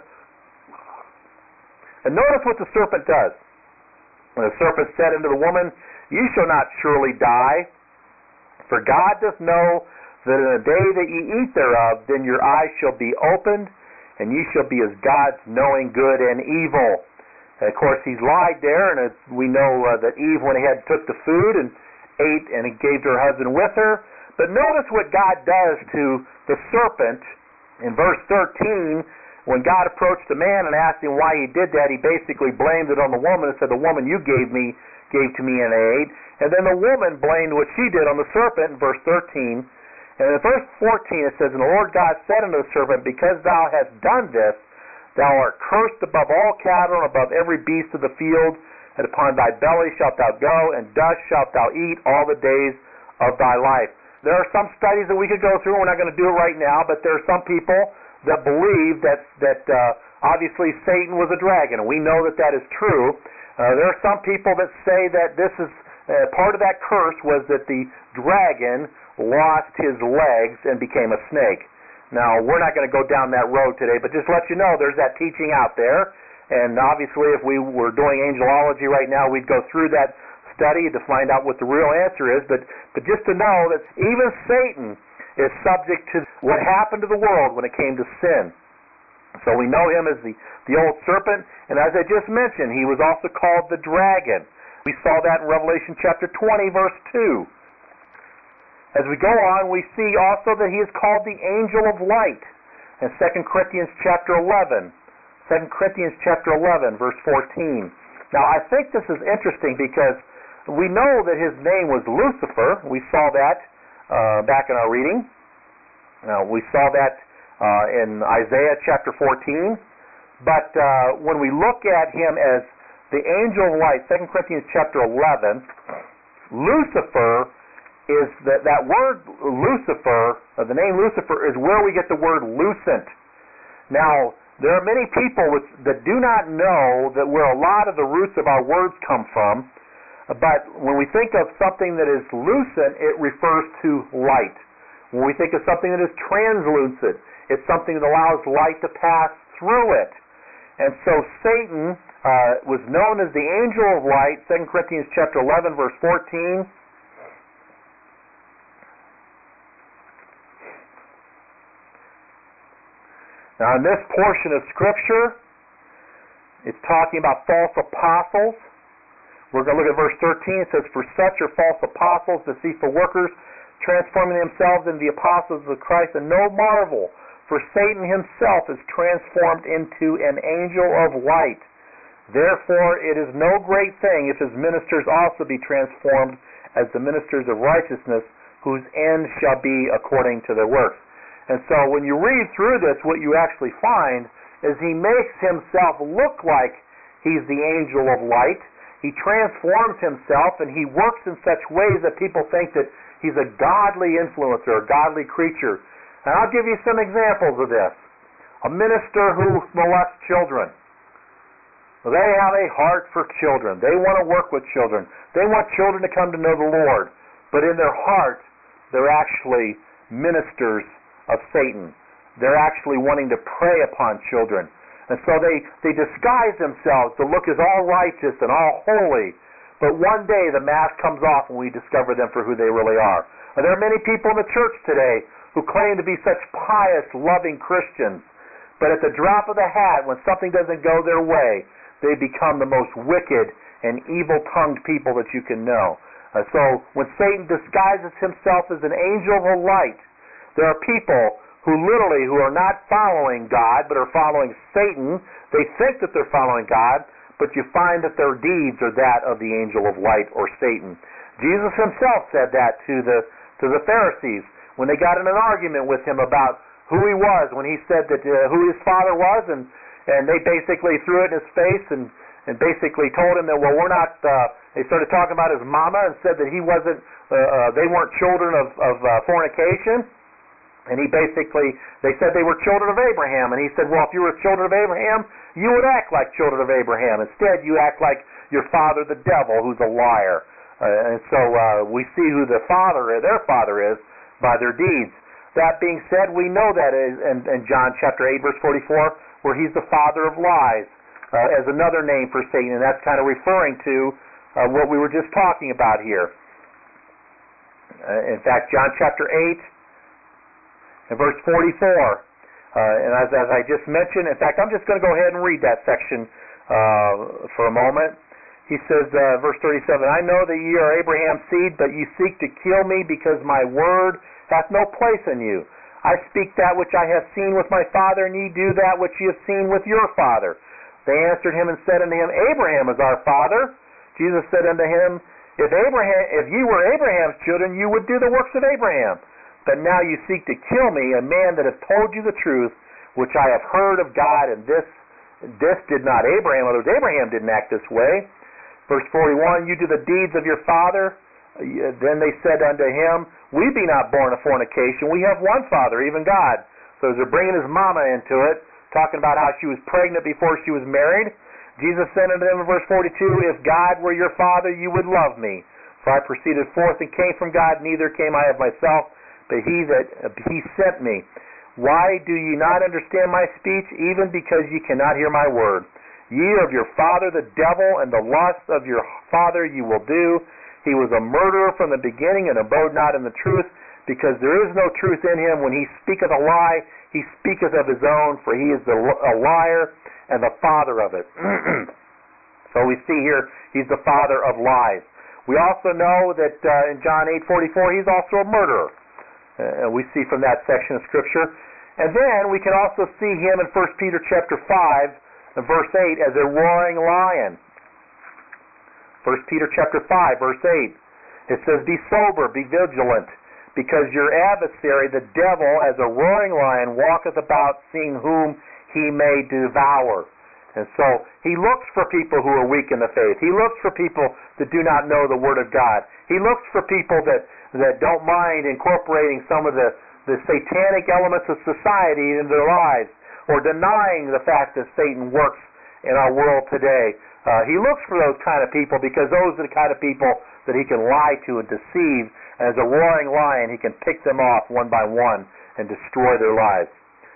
And notice what the serpent does. When the serpent said unto the woman, Ye shall not surely die, for God doth know that in the day that ye eat thereof, then your eyes shall be opened, and ye shall be as gods, knowing good and evil. And of course, he's lied there, and as we know uh, that Eve went ahead and took the food and ate, and he gave to her husband with her. But notice what God does to the serpent in verse thirteen. When God approached the man and asked him why he did that, he basically blamed it on the woman and said, The woman you gave me, gave to me and I ate. And then the woman blamed what she did on the serpent in verse thirteen. And in verse fourteen it says, And the Lord God said unto the serpent, Because thou hast done this, thou art cursed above all cattle and above every beast of the field, and upon thy belly shalt thou go, and dust shalt thou eat all the days of thy life. There are some studies that we could go through. We're not going to do it right now, but there are some people that believe that, that uh, obviously Satan was a dragon, and we know that that is true. Uh, there are some people that say that this is uh, part of that curse was that the dragon lost his legs and became a snake. Now, we're not going to go down that road today, but just let you know there's that teaching out there. And obviously, if we were doing angelology right now, we'd go through that study to find out what the real answer is. But, but just to know that even Satan is subject to what happened to the world when it came to sin. So we know him as the, the old serpent, and as I just mentioned, he was also called the dragon. We saw that in Revelation chapter twenty, verse two. As we go on, we see also that he is called the angel of light in Second Corinthians chapter eleven. Second Corinthians chapter eleven, verse fourteen. Now, I think this is interesting because we know that his name was Lucifer. We saw that uh, back in our reading. Now, we saw that uh, in Isaiah chapter fourteen. But uh, when we look at him as the angel of light, Second Corinthians chapter eleven, Lucifer is that, that word Lucifer, uh, the name Lucifer, is where we get the word lucent. Now, there are many people which, that do not know that where a lot of the roots of our words come from, but when we think of something that is lucent, it refers to light. When we think of something that is translucent, it's something that allows light to pass through it. And so Satan uh, was known as the angel of light, Second Corinthians chapter eleven, verse fourteen. Now, in this portion of Scripture, it's talking about false apostles. We're going to look at verse thirteen. It says, For such are false apostles, deceitful workers, transforming themselves into the apostles of Christ, and no marvel, for Satan himself is transformed into an angel of light. Therefore, it is no great thing if his ministers also be transformed as the ministers of righteousness, whose end shall be according to their works. And so when you read through this, what you actually find is he makes himself look like he's the angel of light. He transforms himself, and he works in such ways that people think that he's a godly influencer, a godly creature. And I'll give you some examples of this. A minister who molests children. They have a heart for children. They want to work with children. They want children to come to know the Lord. But in their heart, they're actually ministers of Satan. They're actually wanting to prey upon children. And so they, they disguise themselves to look as all righteous and all holy. But one day the mask comes off and we discover them for who they really are. And there are many people in the church today who claim to be such pious, loving Christians. But at the drop of the hat, when something doesn't go their way, they become the most wicked and evil-tongued people that you can know. Uh, so when Satan disguises himself as an angel of light, there are people who literally, who are not following God, but are following Satan. They think that they're following God, but you find that their deeds are that of the angel of light or Satan. Jesus himself said that to the to the Pharisees when they got in an argument with him about who he was, when he said that uh, who his father was, and and they basically threw it in his face and and basically told him that, well, we're not. Uh, they started talking about his mama and said that he wasn't. Uh, uh, they weren't children of of uh, fornication. And he basically, they said they were children of Abraham. And he said, well, if you were children of Abraham, you would act like children of Abraham. Instead, you act like your father, the devil, who's a liar. Uh, and so uh, we see who the father, their father is by their deeds. That being said, we know that in, in John chapter eight, verse forty-four, where he's the father of lies, uh, as another name for Satan. And that's kind of referring to uh, what we were just talking about here. Uh, in fact, John chapter eight, in verse forty-four, uh, and as, as I just mentioned, in fact, I'm just going to go ahead and read that section uh, for a moment. He says, uh, verse thirty-seven, I know that ye are Abraham's seed, but ye seek to kill me, because my word hath no place in you. I speak that which I have seen with my father, and ye do that which ye have seen with your father. They answered him and said unto him, Abraham is our father. Jesus said unto him, If Abraham, if ye were Abraham's children, you would do the works of Abraham. But now you seek to kill me, a man that hath told you the truth, which I have heard of God, and this this did not Abraham, otherwise Abraham didn't act this way. Verse forty-one, you do the deeds of your father. Then they said unto him, We be not born of fornication, we have one Father, even God. So as they're bringing his mama into it, talking about how she was pregnant before she was married, Jesus said unto them in verse forty-two, If God were your Father, you would love me. For I proceeded forth and came from God, neither came I of myself, but he that uh, he sent me. Why do ye not understand my speech, even because ye cannot hear my word? Ye of your father the devil, and the lust of your father you will do. He was a murderer from the beginning, and abode not in the truth, because there is no truth in him. When he speaketh a lie, he speaketh of his own, for he is the, a liar and the father of it. So we see here, he's the father of lies. We also know that uh, in John eight forty-four, he's also a murderer. Uh, we see from that section of Scripture. And then we can also see him in First Peter chapter five, and verse eight, as a roaring lion. First Peter chapter five, verse eight. It says, Be sober, be vigilant, because your adversary, the devil, as a roaring lion, walketh about, seeing whom he may devour. And so he looks for people who are weak in the faith. He looks for people that do not know the Word of God. He looks for people that, that don't mind incorporating some of the, the satanic elements of society into their lives, or denying the fact that Satan works in our world today. Uh, he looks for those kind of people, because those are the kind of people that he can lie to and deceive. And as a roaring lion, he can pick them off one by one and destroy their lives.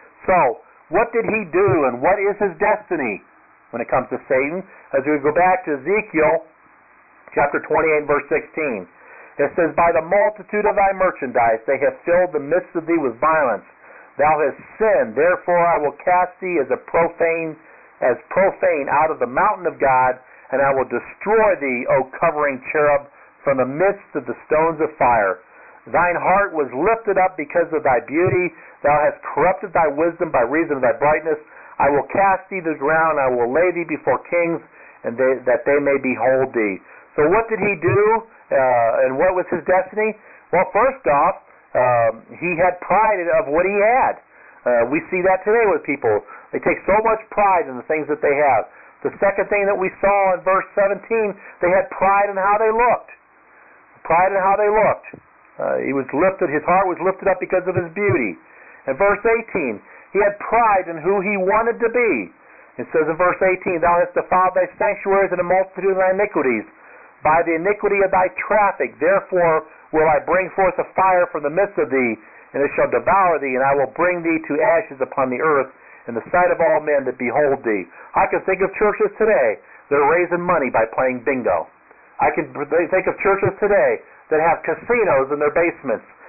So, what did he do, and what is his destiny when it comes to Satan? As we go back to Ezekiel chapter twenty-eight, verse sixteen, it says, By the multitude of thy merchandise they have filled the midst of thee with violence. Thou hast sinned, therefore I will cast thee as a profane, as profane out of the mountain of God, and I will destroy thee, O covering cherub, from the midst of the stones of fire. Thine heart was lifted up because of thy beauty. Thou hast corrupted thy wisdom by reason of thy brightness. I will cast thee to the ground. I will lay thee before kings, and they, that they may behold thee. So what did he do, uh, and what was his destiny? Well, first off, um, he had pride of what he had. Uh, we see that today with people. They take so much pride in the things that they have. The second thing that we saw in verse seventeen, they had pride in how they looked. Pride in how they looked. Uh, he was lifted, his heart was lifted up because of his beauty. In verse eighteen, he had pride in who he wanted to be. It says in verse eighteen, Thou hast defiled thy sanctuaries in the multitude of thy iniquities. By the iniquity of thy traffic, therefore will I bring forth a fire from the midst of thee, and it shall devour thee, and I will bring thee to ashes upon the earth in the sight of all men that behold thee. I can think of churches today that are raising money by playing bingo. I can think of churches today that have casinos in their basements,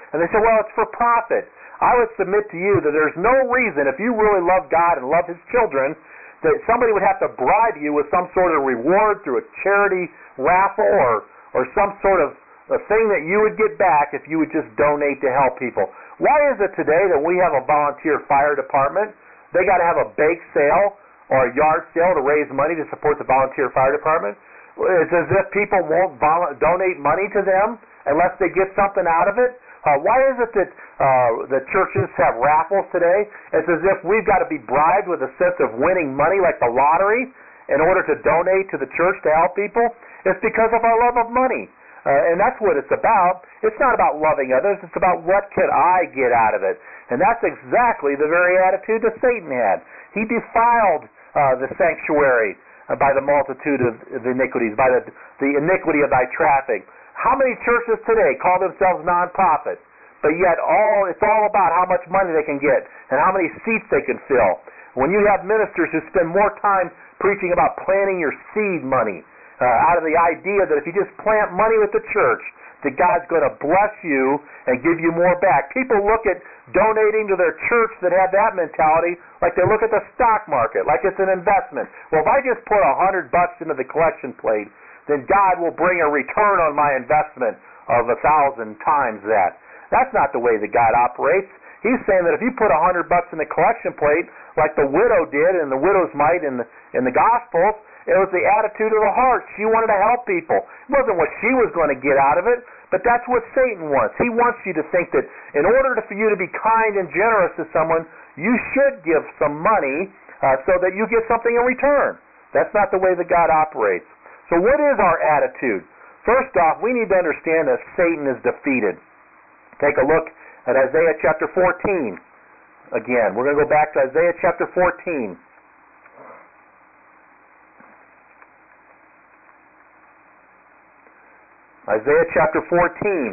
And they say, well, it's for profit. I would submit to you that there's no reason, if you really love God and love His children, that somebody would have to bribe you with some sort of reward through a charity raffle or, or some sort of a thing that you would get back if you would just donate to help people. Why is it today that we have a volunteer fire department? They got to have a bake sale or a yard sale to raise money to support the volunteer fire department. It's as if people won't vol- donate money to them unless they get something out of it. Uh, why is it that uh, the churches have raffles today? It's as if we've got to be bribed with a sense of winning money like the lottery in order to donate to the church to help people. It's because of our love of money. Uh, and that's what it's about. It's not about loving others. It's about what can I get out of it. And that's exactly the very attitude that Satan had. He defiled uh, the sanctuary uh, by the multitude of the iniquities, by the, the iniquity of thy traffic. How many churches today call themselves non-profit, but yet all it's all about how much money they can get and how many seats they can fill? When you have ministers who spend more time preaching about planting your seed money, uh, out of the idea that if you just plant money with the church, that God's going to bless you and give you more back. People look at donating to their church that have that mentality like they look at the stock market, like it's an investment. Well, if I just put a hundred bucks into the collection plate, then God will bring a return on my investment of a thousand times that. That's not the way that God operates. He's saying that if you put a hundred bucks in the collection plate, like the widow did in the widow's mite in the, in the Gospels, it was the attitude of the heart. She wanted to help people. It wasn't what she was going to get out of it, but that's what Satan wants. He wants you to think that in order to, for you to be kind and generous to someone, you should give some money uh, so that you get something in return. That's not the way that God operates. So what is our attitude? First off, we need to understand that Satan is defeated. Take a look at Isaiah chapter fourteen. Again, we're going to go back to Isaiah chapter fourteen. Isaiah chapter fourteen,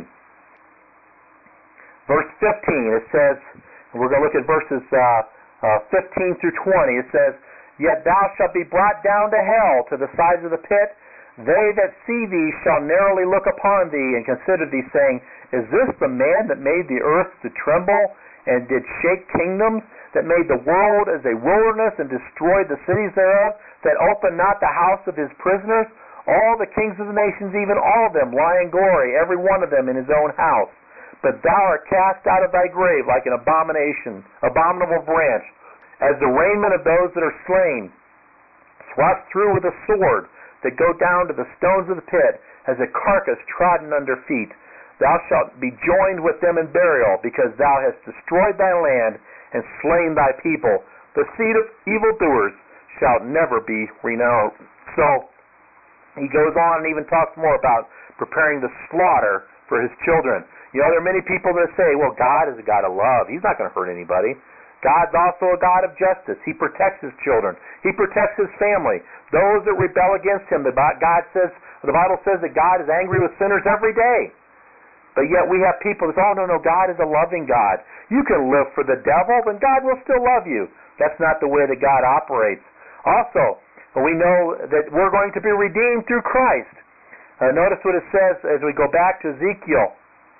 verse fifteen. It says, and we're going to look at verses uh, uh, fifteen through twenty. It says, Yet thou shalt be brought down to hell, to the sides of the pit. They that see thee shall narrowly look upon thee, and consider thee, saying, Is this the man that made the earth to tremble, and did shake kingdoms, that made the world as a wilderness, and destroyed the cities thereof, that opened not the house of his prisoners? All the kings of the nations, even all of them, lie in glory, every one of them in his own house. But thou art cast out of thy grave like an abomination, abominable branch, as the raiment of those that are slain, thrust through with a sword, that go down to the stones of the pit, as a carcass trodden under feet. Thou shalt be joined with them in burial, because thou hast destroyed thy land, and slain thy people. The seed of evildoers shall never be renowned. So, he goes on and even talks more about preparing the slaughter for his children. You know, there are many people that say, well, God is a God of love. He's not going to hurt anybody. God's also a God of justice. He protects his children. He protects his family. Those that rebel against him, the God says, the Bible says that God is angry with sinners every day. But yet we have people that say, oh, no, no, God is a loving God. You can live for the devil, and God will still love you. That's not the way that God operates. Also, we know that we're going to be redeemed through Christ. Uh, notice what it says as we go back to Ezekiel,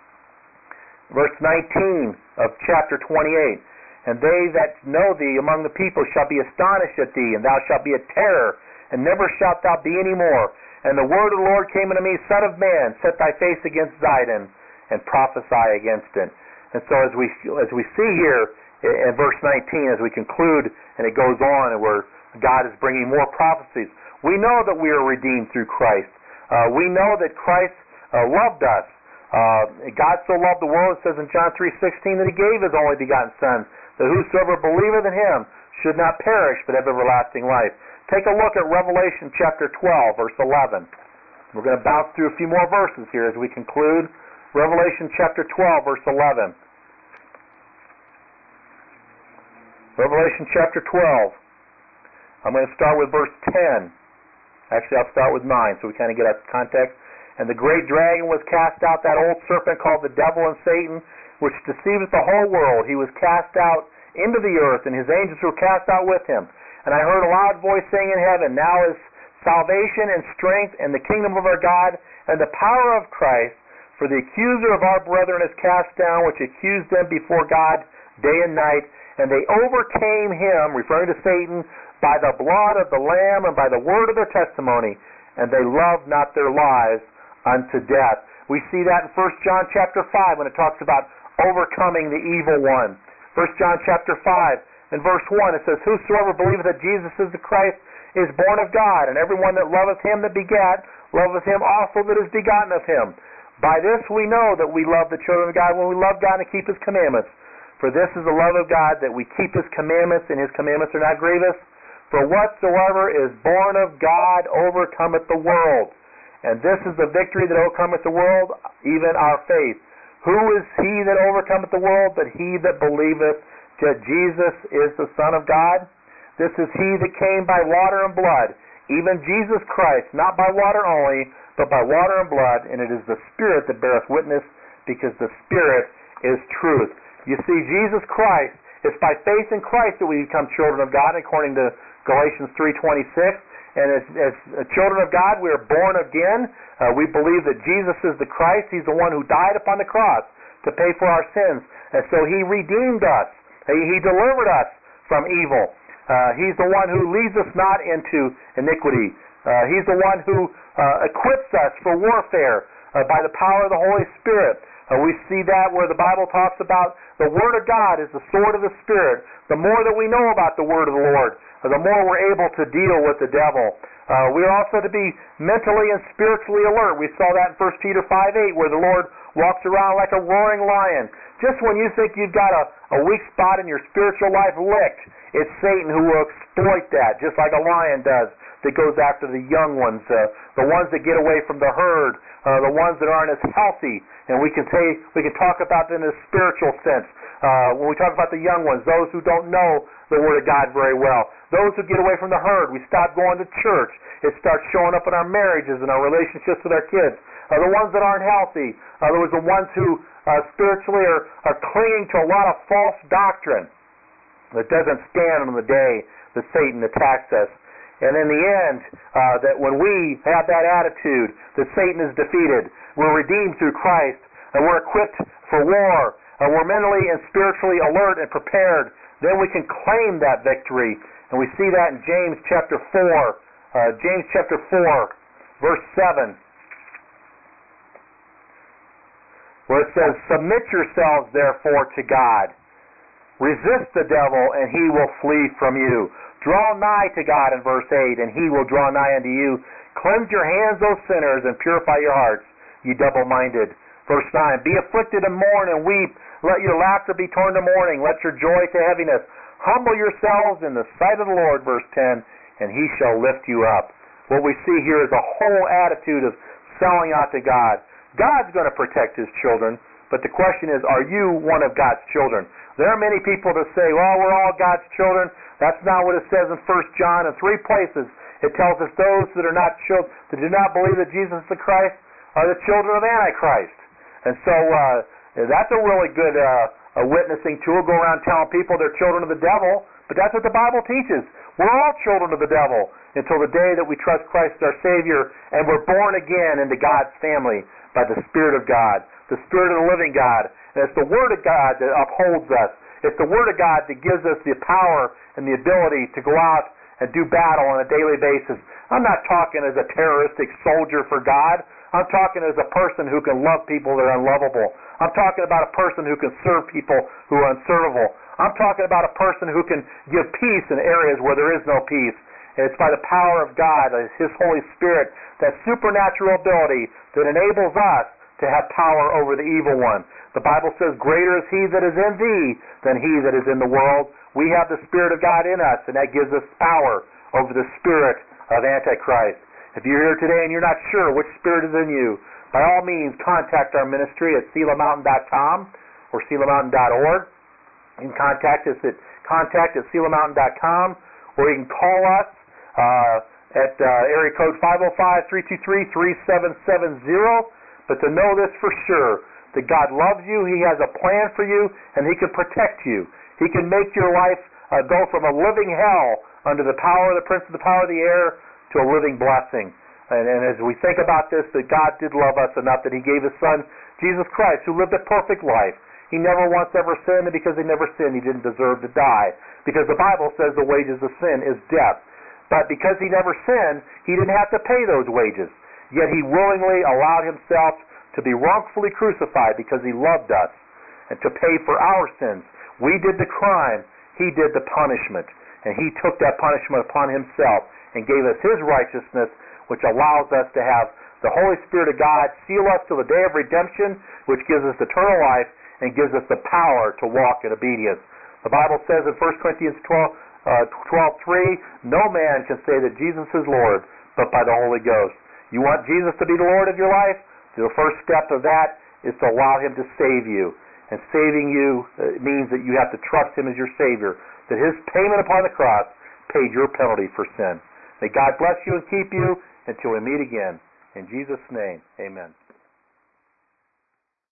verse nineteen of chapter twenty-eight. And they that know thee among the people shall be astonished at thee, and thou shalt be a terror, and never shalt thou be any more. And the word of the Lord came unto me, Son of man, set thy face against Zidon, and prophesy against it. And so as we as we see here in verse nineteen, as we conclude, and it goes on, and where God is bringing more prophecies, we know that we are redeemed through Christ. Uh, we know that Christ uh, loved us. Uh, God so loved the world, it says in John three sixteen, that he gave his only begotten Son, that whosoever believeth in him should not perish, but have everlasting life. Take a look at Revelation chapter twelve, verse eleven. We're going to bounce through a few more verses here as we conclude. Revelation chapter twelve, verse eleven. Revelation chapter twelve. I'm going to start with verse ten. Actually, I'll start with nine, so we kind of get our context. And the great dragon was cast out, that old serpent called the devil and Satan, which deceiveth the whole world. He was cast out into the earth, and his angels were cast out with him. And I heard a loud voice saying in heaven, Now is salvation and strength and the kingdom of our God and the power of Christ, For the accuser of our brethren is cast down, which accused them before God day and night. And they overcame him," referring to Satan, "by the blood of the Lamb and by the word of their testimony. And they loved not their lives unto death." We see that in First John chapter five when it talks about overcoming the evil one. First John chapter five and verse one, it says, "Whosoever believeth that Jesus is the Christ is born of God, and every one that loveth him that begat, loveth him also that is begotten of him. By this we know that we love the children of God, when we love God and keep his commandments. For this is the love of God, that we keep his commandments, and his commandments are not grievous. For whatsoever is born of God overcometh the world. And this is the victory that overcometh the world, even our faith. Who is he that overcometh the world, but he that believeth that Jesus is the Son of God? This is he that came by water and blood, even Jesus Christ, not by water only, but by water and blood. And it is the Spirit that beareth witness, because the Spirit is truth." You see, Jesus Christ, it's by faith in Christ that we become children of God, according to Galatians three twenty-six. And as, as children of God, we are born again. Uh, we believe that Jesus is the Christ. He's the one who died upon the cross to pay for our sins. And so he redeemed us. He, he delivered us from evil. Uh, he's the one who leads us not into iniquity. Uh, he's the one who uh, equips us for warfare uh, by the power of the Holy Spirit. Uh, we see that where the Bible talks about the Word of God is the sword of the Spirit. The more that we know about the Word of the Lord, uh, the more we're able to deal with the devil. Uh, we're also to be mentally and spiritually alert. We saw that in First Peter five eight, where the Lord walks around like a roaring lion. Just when you think you've got a, a weak spot in your spiritual life licked, it's Satan who will exploit that, just like a lion does, that goes after the young ones, uh, the ones that get away from the herd, uh, the ones that aren't as healthy. And we can say we can talk about them in a spiritual sense. Uh, when we talk about the young ones, those who don't know the Word of God very well, those who get away from the herd, we stop going to church. It starts showing up in our marriages and our relationships with our kids. Uh, the ones that aren't healthy, uh, those are the ones who uh, spiritually are, are clinging to a lot of false doctrine that doesn't stand on the day that Satan attacks us. And in the end, uh, that when we have that attitude that Satan is defeated, we're redeemed through Christ, and we're equipped for war, and we're mentally and spiritually alert and prepared, then we can claim that victory. And we see that in James chapter four, uh, James chapter four, verse seven, where it says, "Submit yourselves therefore to God. Resist the devil, and he will flee from you. Draw nigh to God," in verse eight, "and he will draw nigh unto you. Cleanse your hands, O sinners, and purify your hearts, ye double-minded." Verse nine, "Be afflicted and mourn and weep. Let your laughter be turned to mourning. Let your joy to heaviness. Humble yourselves in the sight of the Lord," verse ten, "and he shall lift you up." What we see here is a whole attitude of selling out to God. God's going to protect his children, but the question is, are you one of God's children? There are many people that say, well, we're all God's children. That's not what it says in First John. In three places, it tells us those that are not children, that do not believe that Jesus is the Christ, are the children of Antichrist. And so uh, that's a really good uh, a witnessing tool. Go around telling people they're children of the devil, but that's what the Bible teaches. We're all children of the devil until the day that we trust Christ as our Savior and we're born again into God's family by the Spirit of God, the Spirit of the living God. And it's the Word of God that upholds us. It's the Word of God that gives us the power and the ability to go out and do battle on a daily basis. I'm not talking as a terroristic soldier for God. I'm talking as a person who can love people that are unlovable. I'm talking about a person who can serve people who are unservable. I'm talking about a person who can give peace in areas where there is no peace. And it's by the power of God, His Holy Spirit, that supernatural ability that enables us to have power over the evil one. The Bible says, greater is He that is in thee than he that is in the world. We have the Spirit of God in us, and that gives us power over the spirit of Antichrist. If you're here today and you're not sure which spirit is in you, by all means contact our ministry at Selah Mountain dot com or Selah Mountain dot org. You can contact us at contact at Selah Mountain dot com, or you can call us uh, at uh, area code five oh five, three two three, three seven seven zero. But to know this for sure, that God loves you, He has a plan for you, and He can protect you. He can make your life uh, go from a living hell under the power of the prince of the power of the air to a living blessing. And, and as we think about this, that God did love us enough that He gave His Son, Jesus Christ, who lived a perfect life. He never once ever sinned, and because He never sinned, He didn't deserve to die. Because the Bible says the wages of sin is death. But because He never sinned, He didn't have to pay those wages. Yet He willingly allowed Himself to be wrongfully crucified because He loved us and to pay for our sins. We did the crime. He did the punishment. And He took that punishment upon Himself and gave us His righteousness, which allows us to have the Holy Spirit of God seal us till the day of redemption, which gives us eternal life and gives us the power to walk in obedience. The Bible says in First Corinthians twelve, twelve three, no man can say that Jesus is Lord but by the Holy Ghost. You want Jesus to be the Lord of your life? The first step of that is to allow Him to save you. And saving you uh, means that you have to trust Him as your Savior, that His payment upon the cross paid your penalty for sin. May God bless you and keep you until we meet again. In Jesus' name, amen.